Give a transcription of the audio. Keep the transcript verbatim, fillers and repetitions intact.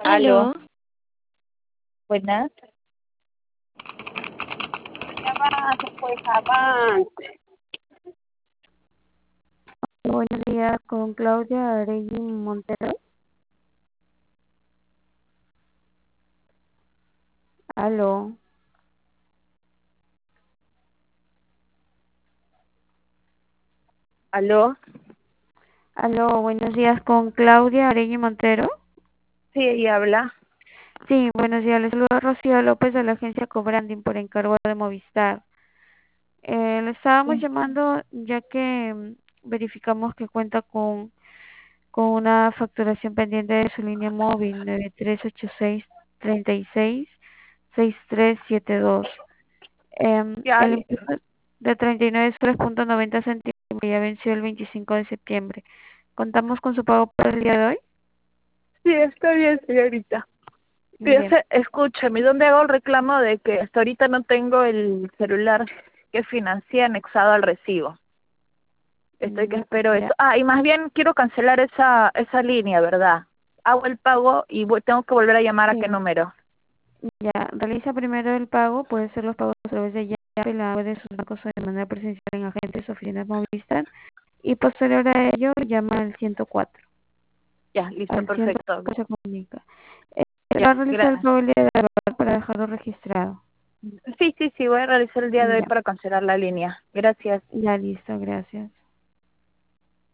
Aló, Aló, buenas. Avance, pues avance. buenos días con Claudia Arregui Montero. Aló, Aló, aló, buenos días con Claudia Arregui Montero. sí, ella habla. Sí, buenos días, les saluda Rocío López de la agencia Cobranding por encargo de Movistar. Eh, le estábamos Sí. llamando ya que mm, verificamos que cuenta con, con una facturación pendiente de su línea móvil nueve tres ocho seis, tres seis, seis tres siete dos. Em, Ya, el impuesto de treinta y nueve soles punto noventa céntimos ya venció el veinticinco de septiembre. ¿Contamos con su pago para el día de hoy? sí, está bien, señorita. Bien, Fíjese, escúcheme, ¿dónde hago el reclamo de que hasta ahorita no tengo el celular que financié anexado al recibo? Estoy que mm, espero eso. ya, Ah, y más bien quiero cancelar esa esa línea, ¿verdad? Hago el pago y voy- tengo que volver a llamar a qué sí, número. ya. Realiza primero el pago, puede ser los pagos a través de Yape, la web de sus bancos o de manera presencial en agentes o oficinas Movistar. Y posterior a ello, llama al ciento cuatro. Ya, listo, Al ciento perfecto. cuatro se comunica. Eh, va Ya, a realizar el gracias. pago el día de hoy para dejarlo registrado. Sí, sí, sí, voy a realizar el día de hoy Ya, para cancelar la línea. Gracias. ya listo, gracias.